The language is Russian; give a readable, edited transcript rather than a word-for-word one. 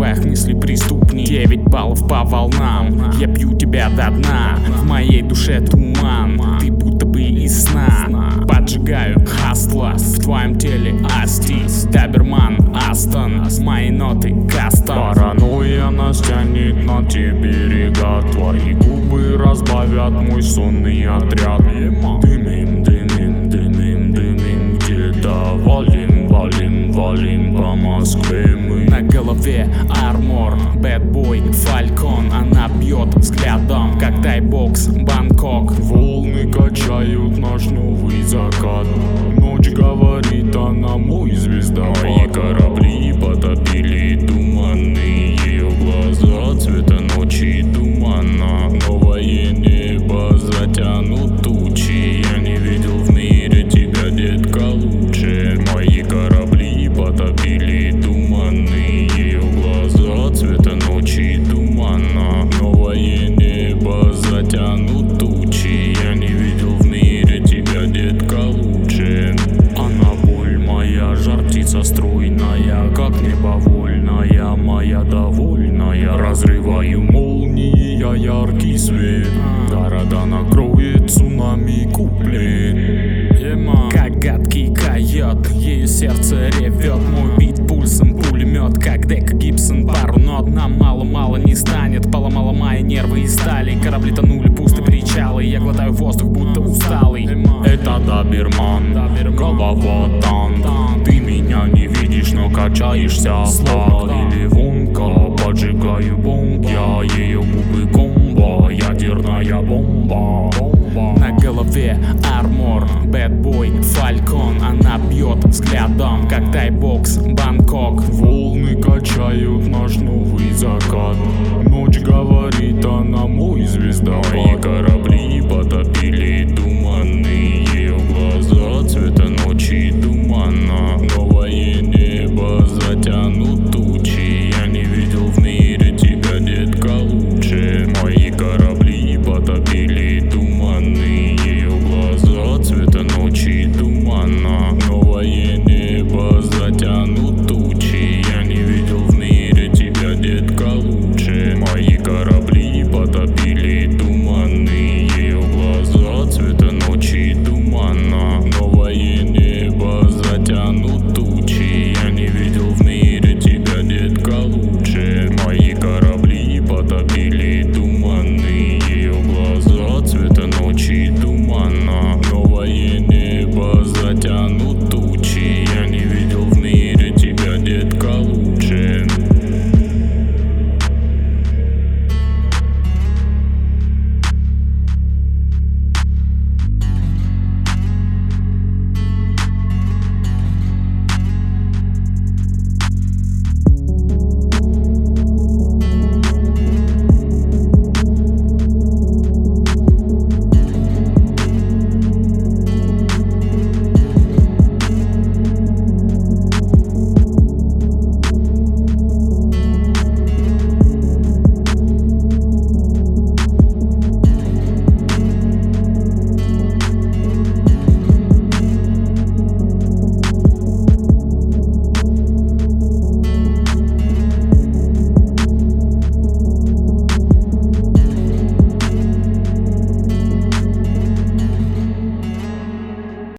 твоих мыслей преступней. 9 баллов по волнам, я пью тебя до дна. В моей душе туман, ты будто бы из сна. Поджигаю хастла, в твоем теле Астис, Доберман, Астон, мои ноты кастом. Паранойя нас тянет на те берега, твои губы разбавят мой сонный отряд. Дымим, дымим, дымим, дымим, где-то валим, валим, валим по Москве мы. На голове армор, бэтбой, фалькон. Она бьет взглядом, как тайбокс, Бангкок. Волны качают наш новый закат. Ночь говорит, она мой звездопад. Мои корабли потопили туманные ее глаза цвета ночи тумана. Новое небо затянут тучи. Я не видел в мире тебя, детка, лучше. Мои корабли потопили туманные ее глаза цвета ночи тумана. Новое небо затянут тучи. Я не видел в мире тебя, детка, лучше. Она боль моя, жар птица стройная, как небовольная, моя довольная. Разрываю молнии, я яркий свет. Города накроет цунами куплет. Как гадкий койот, ее сердце ревет. Мой бит пульсом пулемет, как Дека Гибсон, пару нот. Нам мало-мало не станет, поломала мои нервы из стали. Корабли тонули, пусты причалы, я глотаю воздух, будто усталый. Это Доберман, голова танк. Ты меня не видишь, но качаешься так. Или вонка, поджигаю бомб. Я ее губы комбо, ядерная бомба. На голове армор, бэтбой, фалькон. Она бьет взглядом, как тайбокс, Бангкок. Волны качают наш новый закат. Ночь говорит, она мой звездопад. Мои корабли потопили